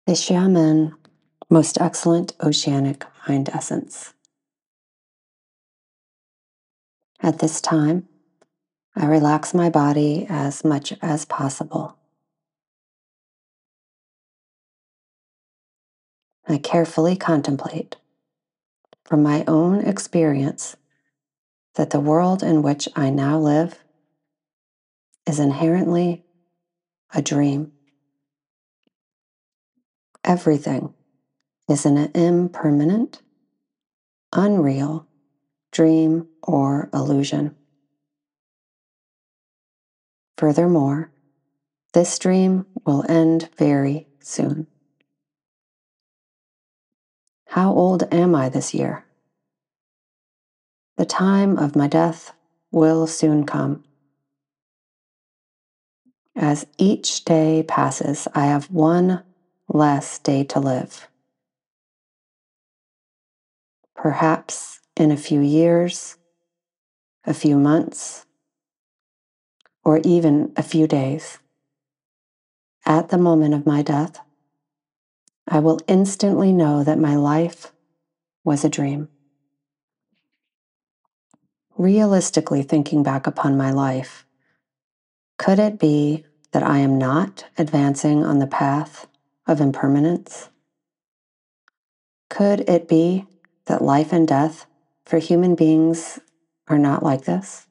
The Xiamen, most excellent oceanic mind essence. At this time, I relax my body as much as possible. I carefully contemplate from my own experience that the world in which I now live is inherently a dream. Everything is an impermanent, unreal dream or illusion. Furthermore, this dream will end very soon. How old am I this year? The time of my death will soon come. As each day passes, I have one less day to live. Perhaps in a few years, a few months, or even a few days. At the moment of my death, I will instantly know that my life was a dream. Realistically thinking back upon my life, could it be that I am not advancing on the path of impermanence? Could it be that life and death for human beings are not like this?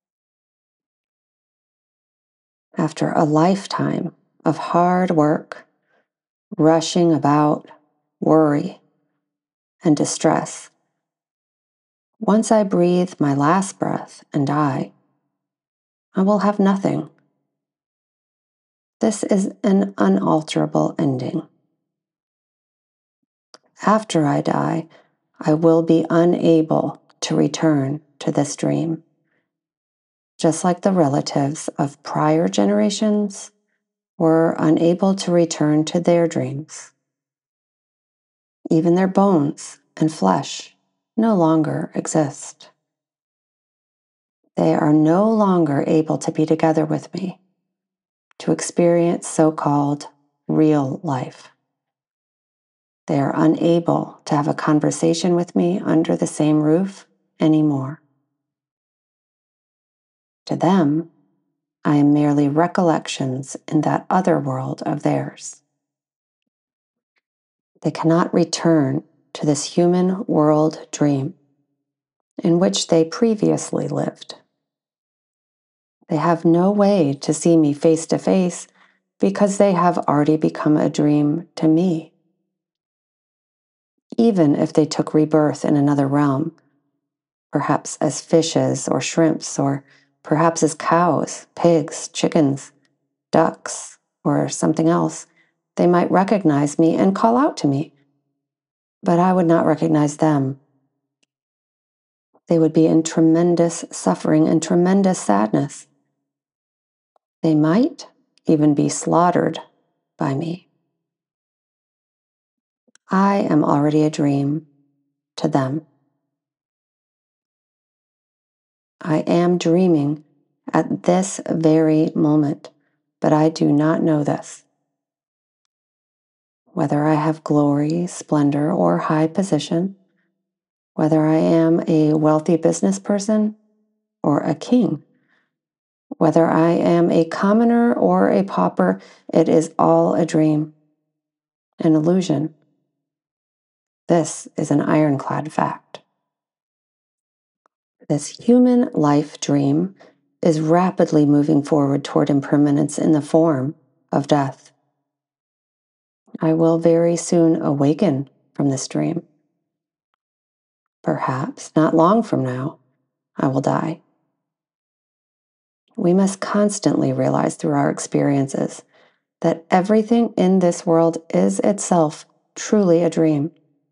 After a lifetime of hard work, rushing about, worry, and distress, once I breathe my last breath and die, I will have nothing. This is an unalterable ending. After I die, I will be unable to return to this dream, just like the relatives of prior generations were unable to return to their dreams. Even their bones and flesh no longer exist. They are no longer able to be together with me to experience so-called real life. They are unable to have a conversation with me under the same roof anymore. To them, I am merely recollections in that other world of theirs. They cannot return to this human world dream in which they previously lived. They have no way to see me face to face because they have already become a dream to me. Even if they took rebirth in another realm, perhaps as fishes or shrimps, or perhaps as cows, pigs, chickens, ducks, or something else, they might recognize me and call out to me, but I would not recognize them. They would be in tremendous suffering and tremendous sadness. They might even be slaughtered by me. I am already a dream to them. I am dreaming at this very moment, but I do not know this. Whether I have glory, splendor, or high position, whether I am a wealthy business person or a king, whether I am a commoner or a pauper, it is all a dream, an illusion. This is an ironclad fact. This human life dream is rapidly moving forward toward impermanence in the form of death. I will very soon awaken from this dream. Perhaps not long from now, I will die. We must constantly realize through our experiences that everything in this world is itself truly a dream.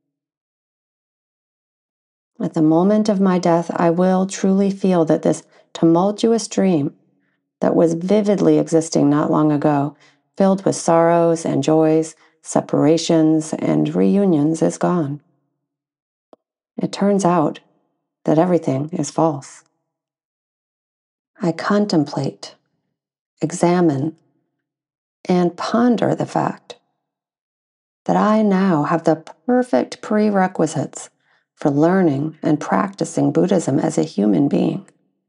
At the moment of my death, I will truly feel that this tumultuous dream that was vividly existing not long ago, filled with sorrows and joys, separations and reunions, is gone. It turns out that everything is false. I contemplate, examine, and ponder the fact that I now have the perfect prerequisites for learning and practicing Buddhism as a human being.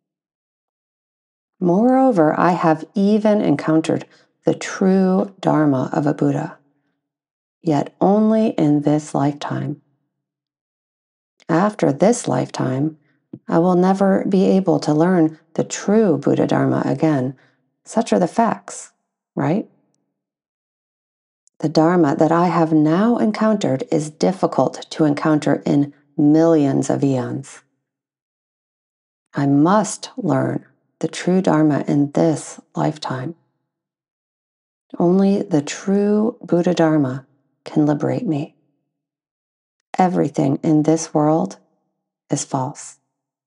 Moreover, I have even encountered the true Dharma of a Buddha, yet only in this lifetime. After this lifetime, I will never be able to learn the true Buddha Dharma again. Such are the facts, right? The Dharma that I have now encountered is difficult to encounter in millions of eons. I must learn the true Dharma in this lifetime. Only the true Buddha Dharma can liberate me. Everything in this world is false.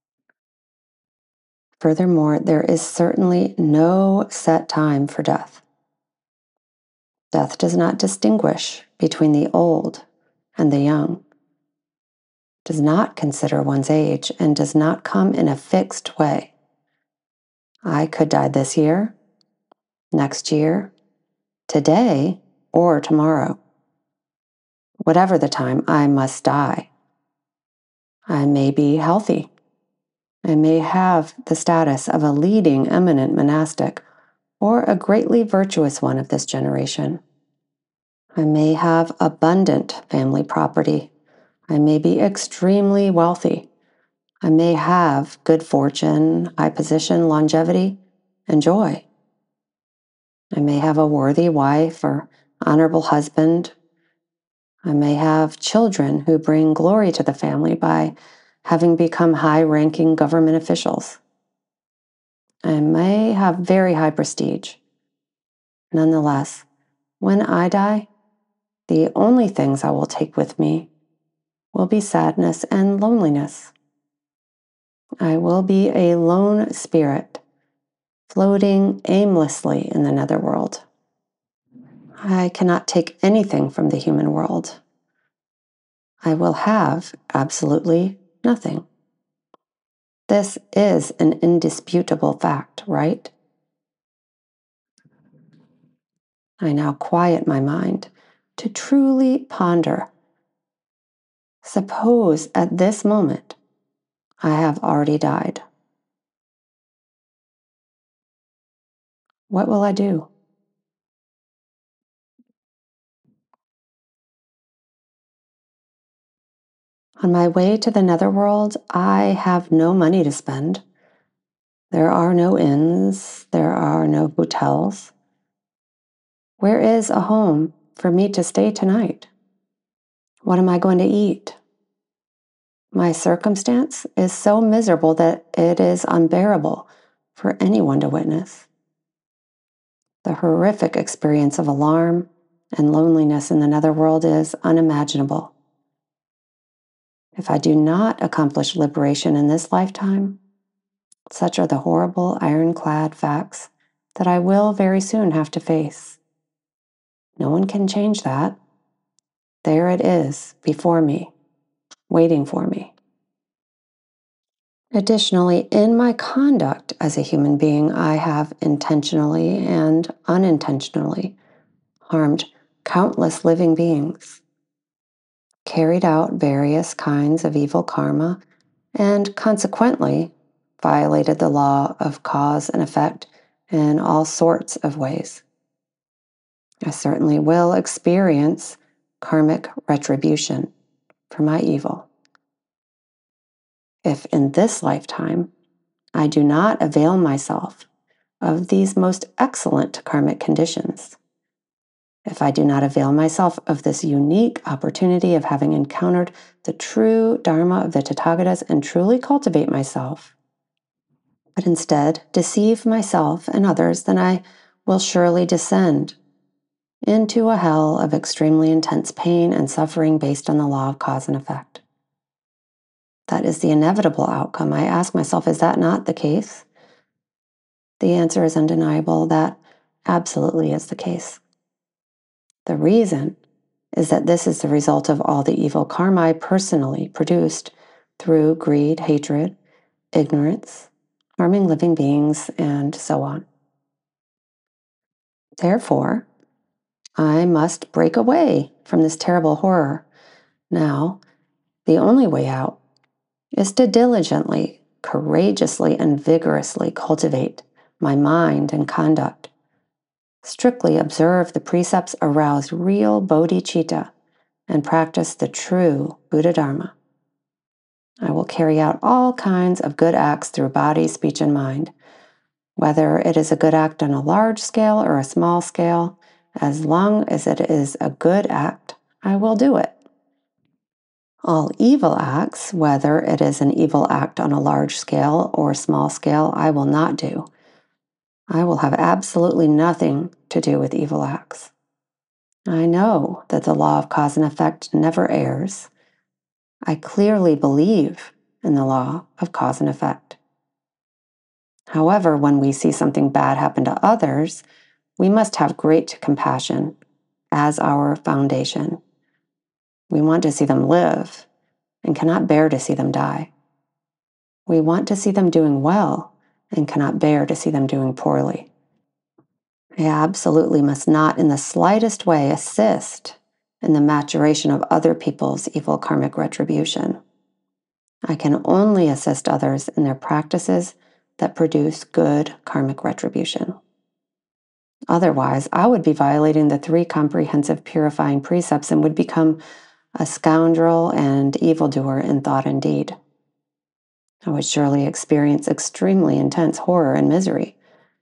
Furthermore, there is certainly no set time for death. Death does not distinguish between the old and the young, does not consider one's age, and does not come in a fixed way. I could die this year, next year, today, or tomorrow. Whatever the time, I must die. I may be healthy. I may have the status of a leading eminent monastic or a greatly virtuous one of this generation. I may have abundant family property. I may be extremely wealthy. I may have good fortune, high position, longevity, and joy. I may have a worthy wife or honorable husband. I may have children who bring glory to the family by having become high-ranking government officials. I may have very high prestige. Nonetheless, when I die, the only things I will take with me will be sadness and loneliness. I will be a lone spirit, floating aimlessly in the netherworld. I cannot take anything from the human world. I will have absolutely nothing. This is an indisputable fact, right? I now quiet my mind to truly ponder. Suppose at this moment I have already died. What will I do? On my way to the netherworld, I have no money to spend. There are no inns. There are no hotels. Where is a home for me to stay tonight? What am I going to eat? My circumstance is so miserable that it is unbearable for anyone to witness. The horrific experience of alarm and loneliness in the netherworld is unimaginable. If I do not accomplish liberation in this lifetime, such are the horrible ironclad facts that I will very soon have to face. No one can change that. There it is before me, waiting for me. Additionally, in my conduct as a human being, I have intentionally and unintentionally harmed countless living beings, carried out various kinds of evil karma, and consequently violated the law of cause and effect in all sorts of ways. I certainly will experience karmic retribution for my evil. If in this lifetime I do not avail myself of these most excellent karmic conditions, if I do not avail myself of this unique opportunity of having encountered the true Dharma of the Tathagatas and truly cultivate myself, but instead deceive myself and others, then I will surely descend into a hell of extremely intense pain and suffering based on the law of cause and effect. That is the inevitable outcome. I ask myself, is that not the case? The answer is undeniable. That absolutely is the case. The reason is that this is the result of all the evil karma I personally produced through greed, hatred, ignorance, harming living beings, and so on. Therefore, I must break away from this terrible horror. Now, the only way out is to diligently, courageously, and vigorously cultivate my mind and conduct. Strictly observe the precepts, arouse real bodhicitta, and practice the true Buddha Dharma. I will carry out all kinds of good acts through body, speech, and mind. Whether it is a good act on a large scale or a small scale, as long as it is a good act, I will do it. All evil acts, whether it is an evil act on a large scale or small scale, I will not do. I will have absolutely nothing to do with evil acts. I know that the law of cause and effect never errs. I clearly believe in the law of cause and effect. However, when we see something bad happen to others, we must have great compassion as our foundation. We want to see them live and cannot bear to see them die. We want to see them doing well and cannot bear to see them doing poorly. I absolutely must not in the slightest way assist in the maturation of other people's evil karmic retribution. I can only assist others in their practices that produce good karmic retribution. Otherwise, I would be violating the 3 comprehensive purifying precepts and would become a scoundrel and evildoer in thought and deed. I would surely experience extremely intense horror and misery.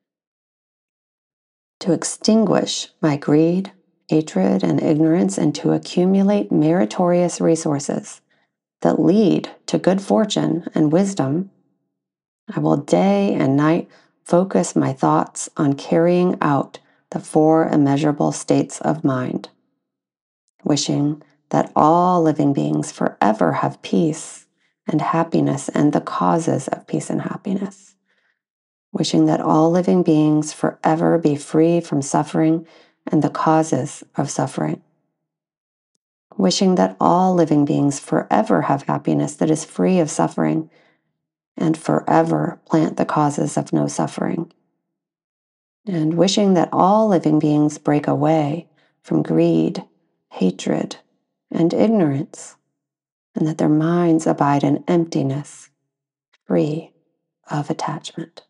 To extinguish my greed, hatred, and ignorance, and to accumulate meritorious resources that lead to good fortune and wisdom, I will day and night focus my thoughts on carrying out the 4 immeasurable states of mind, wishing that all living beings forever have peace and happiness and the causes of peace and happiness, wishing that all living beings forever be free from suffering and the causes of suffering, wishing that all living beings forever have happiness that is free of suffering and forever plant the causes of no suffering, and wishing that all living beings break away from greed, hatred, and ignorance, and that their minds abide in emptiness, free of attachment.